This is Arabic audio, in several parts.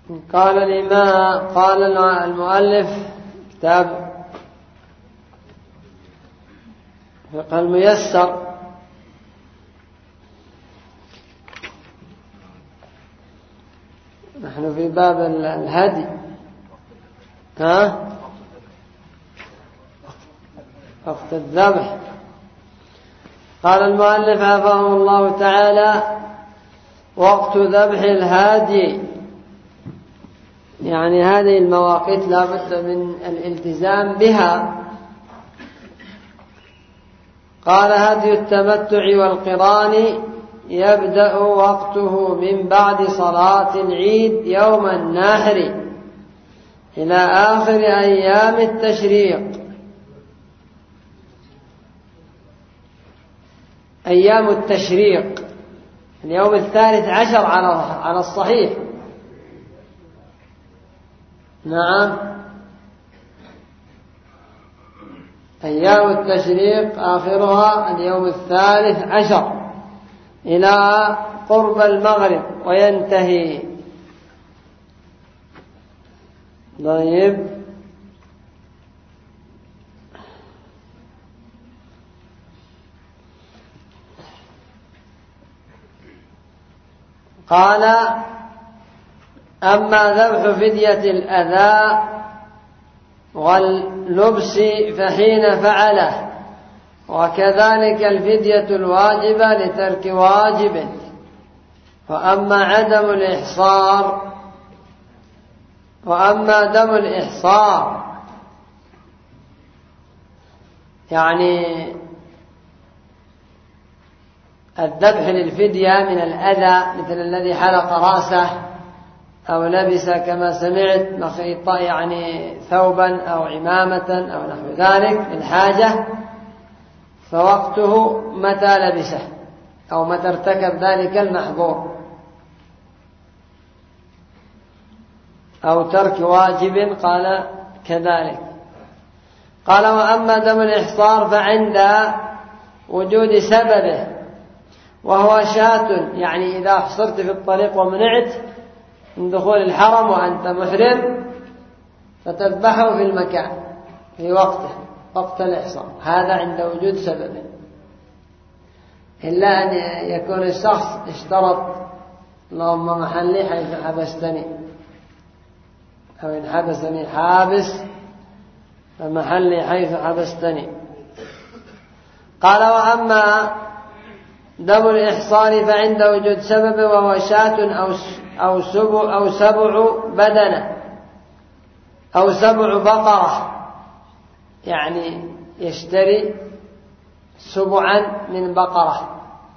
قال المؤلف كتاب فقه الميسر نحن في باب الهدي. وقت الذبح. قال المؤلف حفظه الله تعالى: وقت ذبح الهادي، يعني هذه المواقيت لا بد من الالتزام بها. قال: هدي التمتع والقران يبدأ وقته من بعد صلاة العيد يوم النحر إلى آخر أيام التشريق. أيام التشريق اليوم 13 على الصحيح. نعم، أيام التشريق آخرها اليوم 13 إلى قرب المغرب وينتهي. طيب، قال: أما ذبح فدية الأذى واللبس فحين فعله، وكذلك الفدية الواجبة لترك واجب. وأما دم الإحصار يعني الذبح للفدية من الأذى، مثل الذي حلق رأسه أو لبس كما سمعت مخيطا يعني ثوبا أو عمامة أو نحو ذلك للحاجة، فوقته متى لبسه أو متى ارتكب ذلك المحظور، أو ترك واجب قال كذلك. قال: وأما دم الإحصار فعند وجود سببه، وهو شاة، يعني إذا حصرت في الطريق ومنعت من دخول الحرم وأنت محرم فتذبحه في المكان في وقت الإحصار، هذا عند وجود سببه. إلا أن يكون الشخص اشترط: اللهم محلي حيث حبستني، أو إن حبسني حابس فمحلي حيث حبستني. قال: وأما دم الإحصار فعند وجود سبب، وهو شاة أو سبع بدنة أو سبع بقرة، يعني يشتري سبعا من بقرة،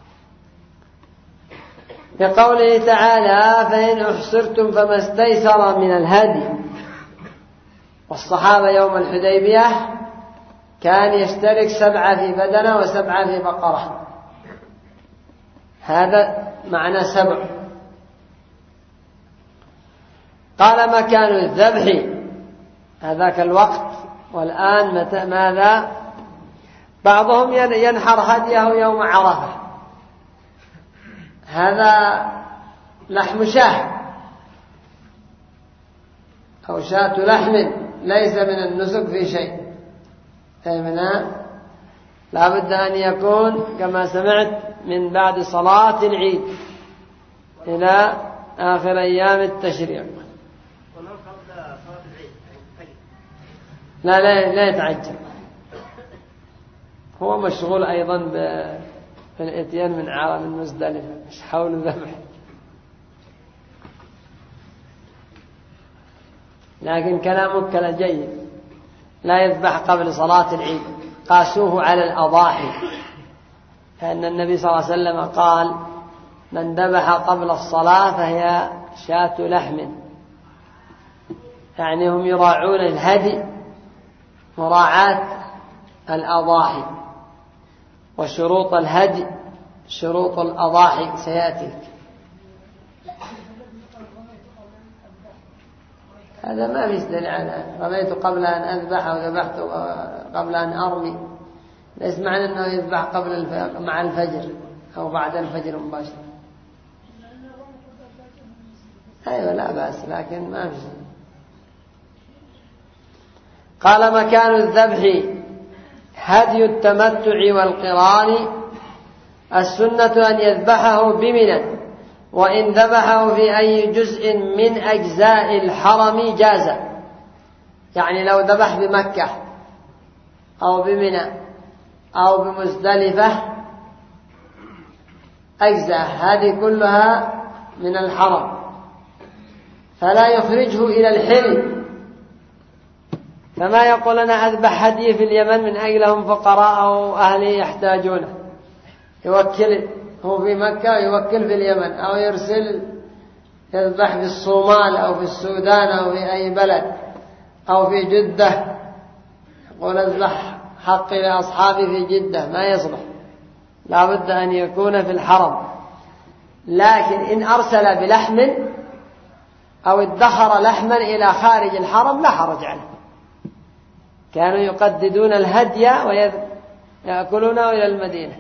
بقوله تعالى: فإن أحصرتم فما استيسر من الهدي. والصحابة يوم الحديبية كان يشترك 7 في بدنة و7 في بقرة، هذا معنى 7. قال: مكان الذبح هذاك الوقت. والآن ماذا؟ بعضهم ينحر هديه يوم عرفة، هذا لحم شاة أو شاة لحم، ليس من النسك في شيء. لا بد أن يكون كما سمعت من بعد صلاة العيد إلى آخر أيام التشريق. لا يتعجل، هو مشغول أيضا بالإتيان من عرم المزدلفة، مش حول الذبح. لكن كلامك كلا جيد، لا يذبح قبل صلاة العيد. قاسوه على الأضاحي، فإن النبي صلى الله عليه وسلم قال: من ذبح قبل الصلاة فهي شاة لحم، يعني هم يراعون الهدي مراعاة الأضاحي، وشروط الهدي شروط الأضاحي سيأتي. هذا ما في دليل على رميت قبل أن أذبح أو ذبحت قبل أن أرمي، ليس معنى أنه يذبح قبل مع الفجر أو بعد الفجر مباشرة. أيوة لا بأس، لكن ما في. قال مكان الذبح هدي التمتع والقران، السنة أن يذبحه بمنى، وإن ذبحه في أي جزء من أجزاء الحرم جاز. يعني لو ذبح بمكة أو بمنى أو بمزدلفة أجزاء، هذه كلها من الحرم، فلا يخرجه إلى الحل. فما يقول أنا أذبح هدي في اليمن من أجلهم فقراء أو أهلي يحتاجونه، يوكل هو في مكة ويوكل في اليمن، أو يرسل يذبح في الصومال أو في السودان أو في أي بلد أو في جدة، يقول أذبح حقي لأصحابي في جدة، ما يصلح، لا بد أن يكون في الحرم. لكن إن أرسل بلحم أو ادخر لحما إلى خارج الحرم لا حرج عليه. كانوا يقددون الهدي ويأكلونه إلى المدينة.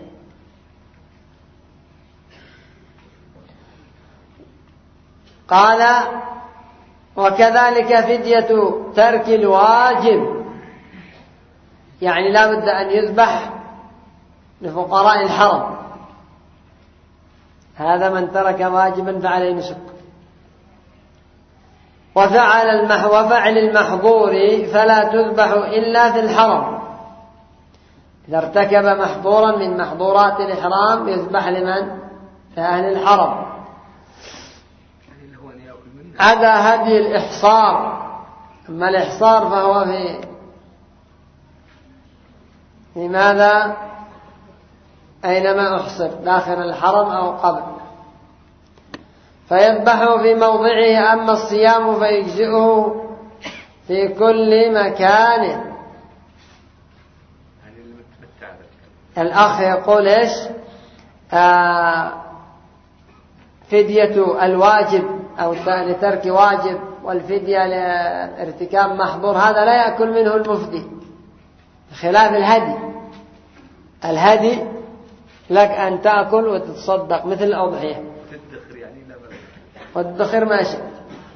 قال وكذلك فدية ترك الواجب، يعني لا بد أن يذبح لفقراء الحرم، هذا من ترك واجبا فعليه نسك. وفعل المحظور فلا تذبح إلا في الحرم، إذا ارتكب محظورا من محظورات الإحرام يذبح لمن؟ لأهل الحرم. هذا هدي الإحصار. أما الإحصار فهو في ماذا؟ أينما أحصر، داخل الحرم أو قبل، فيذبحه في موضعه. أما الصيام فيجزئه في كل مكان. الأخ يقول إيش؟ فدية الواجب أو لترك واجب والفدية لارتكاب محظور، هذا لا يأكل منه المفدي، خلاف الهدي. الهدي لك أن تأكل وتتصدق مثل الأضحية والدخر ما شئت،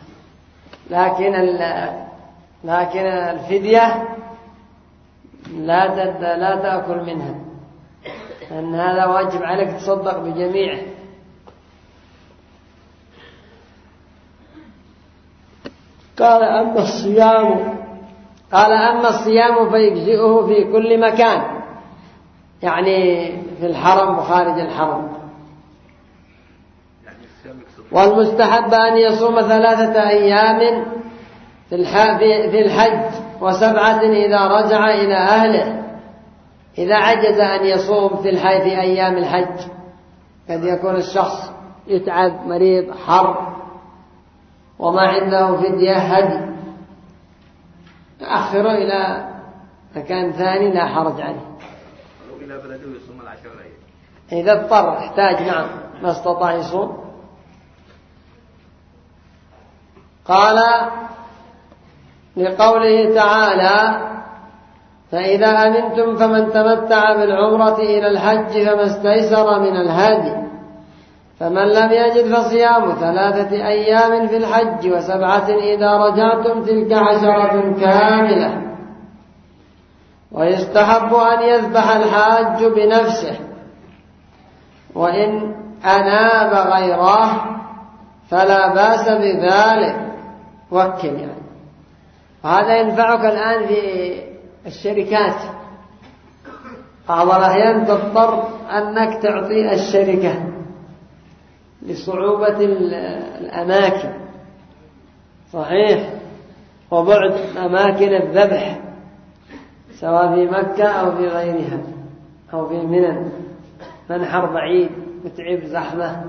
لكن الفدية لا تأكل منها، لأن هذا واجب عليك تصدق بجميعه. قال أما الصيام فيجزئه في كل مكان، يعني في الحرم وخارج الحرم. والمستحب أن يصوم 3 أيام في الحج و7 إذا رجع إلى أهله. إذا عجز أن يصوم في أيام الحج، قد يكون الشخص يتعب، مريض، حر، وما عنده فدية هدي، أخره إلى مكان ثاني لا حرج عليه. إلى بلده يصوم 10 أيام إذا اضطر احتاج، نعم، ما استطاع يصوم. قال لقوله تعالى فإذا أمنتم فمن تمتع بالعمرة إلى الحج فما استيسر من الهدي، فمن لم يجد فصيام 3 أيام في الحج و7 إذا رجعتم، تلك 10 كاملة. ويستحب أن يذبح الحاج بنفسه، وإن أناب غيره فلا بأس بذلك، وكل يعني. وهذا ينفعك الآن في الشركات، بعض الأحيان تضطر أنك تعطي الشركة لصعوبة الأماكن، صحيح، وبعد أماكن الذبح سواء في مكة أو في غيرها أو في منى، منحر بعيد متعب زحمة،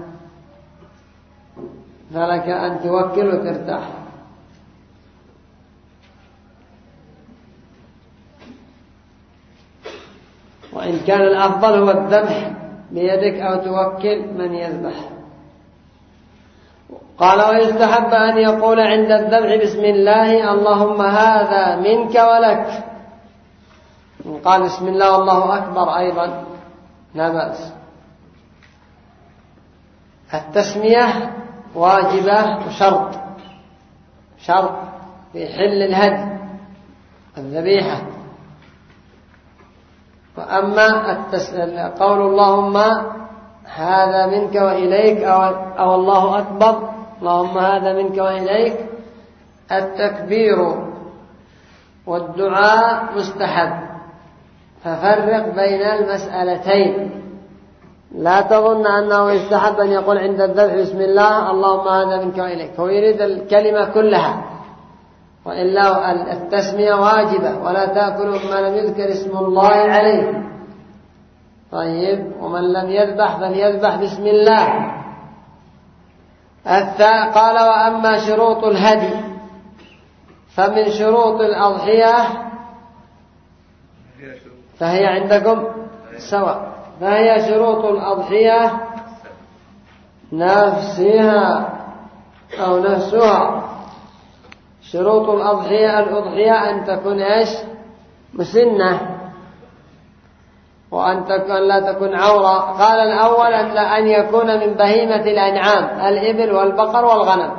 فلك أن توكل وترتاح. وإن كان الأفضل هو الذبح بيدك أو توكل من يذبح. قال ويستحب أن يقول عند الذبح بسم الله اللهم هذا منك ولك. قال بسم الله والله أكبر أيضا لا بأس. التسمية واجبة وشرط، شرط في حل الهدي الذبيحة. وأما قول اللهم هذا منك وإليك أو الله أكبر، اللهم هذا منك وإليك، التكبير والدعاء مستحب، ففرق بين المسألتين. لا تظن أنه يستحب أن يقول عند الذبح بسم الله اللهم هذا منك وإليك، هو يريد الكلمة كلها، وإلا التسمية واجبة، ولا تأكلوا مما لم يذكر اسم الله عليه. طيب، ومن لم يذبح فليذبح بسم الله. قال وأما شروط الهدي فمن شروط الأضحية فهي عندكم سواء، فهي شروط الأضحية نفسها أو نفسها. شروط الأضحية أن تكون إيش؟ مسنة، وأن لا تكون عورة. قال الأول أن يكون من بهيمة الأنعام، الإبل والبقر والغنم.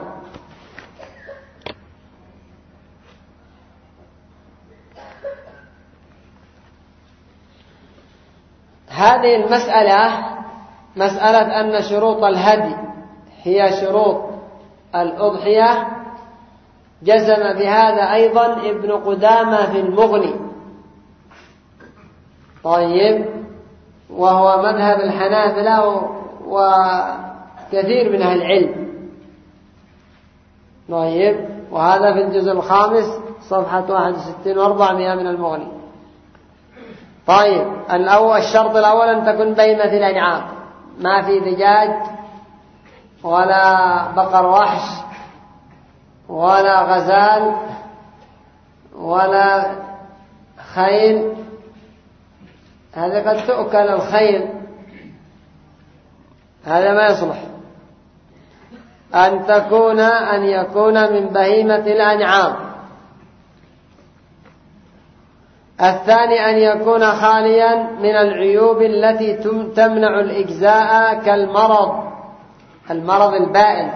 هذه المسألة مسألة أن شروط الهدي هي شروط الأضحية، جزم بهذا أيضا ابن قدامة في المغني. طيب، وهو مذهب الحنابلة وكثير من أهل العلم. طيب، وهذا في الجزء الخامس صفحة 61 و400 من المغني. طيب، الشرط الأول أن تكون بهيمة الأنعام، ما في دجاج ولا بقر وحش ولا غزال ولا خيل، هذا قد تؤكل الخيل، هذا ما يصلح. أن يكون من بهيمة الأنعام. الثاني أن يكون خاليا من العيوب التي تمنع الإجزاء كالمرض البائن،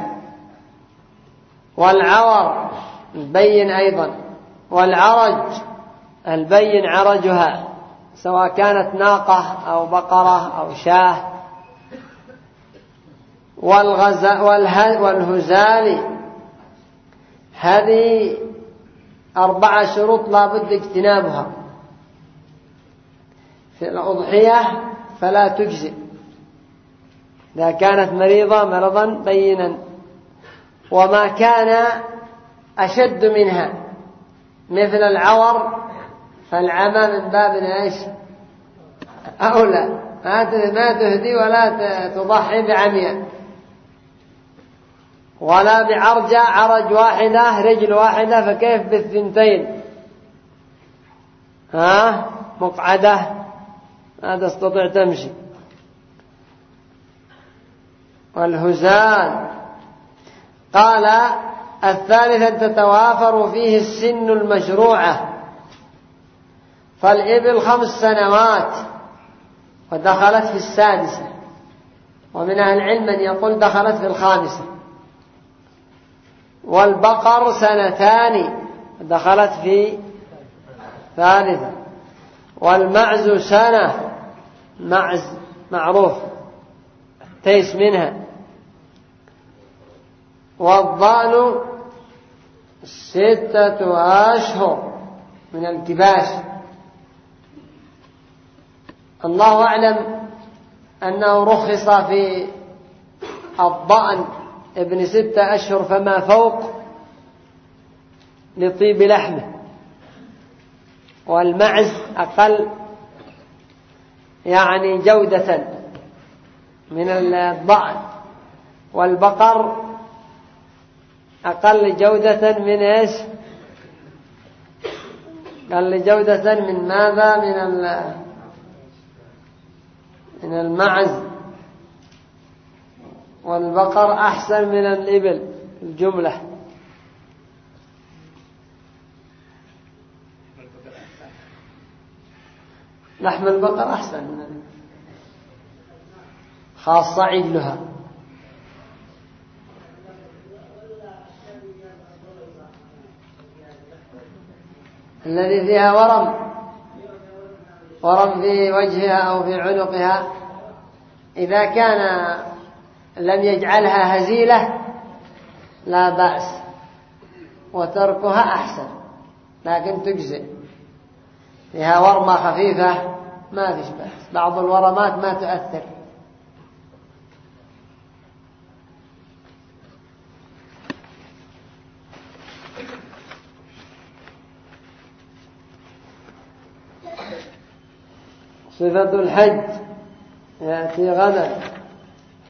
والعور البين أيضا، والعرج البين عرجها، سواء كانت ناقة أو بقرة أو شاة، والهزال. هذه 4 شروط لا بد اجتنابها في الأضحية فلا تجزئ إذا كانت مريضة مرضا بينا. وما كان أشد منها مثل العور فالعمى من باب ايش؟ أولى، ما تهدي ولا تضحي بعمياء، ولا بعرجة، عرج واحدة رجل واحدة، فكيف بالثنتين؟ مقعدة ما تستطيع تمشي. والهزال. قال الثالث أن تتوافر فيه السن المشروعة، فالإبل 5 سنوات ودخلت في 6، ومن أهل العلم من يقول دخلت في 5. والبقر 2 دخلت في 3. والمعز 1 معز معروف تيس منها. والضأن 6 أشهر من الكباش. الله أعلم أنه رخص في الضأن ابن 6 أشهر فما فوق لطيب لحمه، والمعز أقل يعني جودة من الضأن، والبقر أقل جودة من إيش؟ أقل جودة من ماذا؟ من المعز. والبقر أحسن من الإبل الجملة. لحم البقر أحسن من الإبل، خاصة عجلها. الذي فيها ورم في وجهها أو في عنقها، إذا كان لم يجعلها هزيلة لا بأس، وتركها أحسن، لكن تجزئ. فيها ورمة خفيفة ما فيش بأس، بعض الورمات ما تؤثر. صفة الحج يأتي غدا.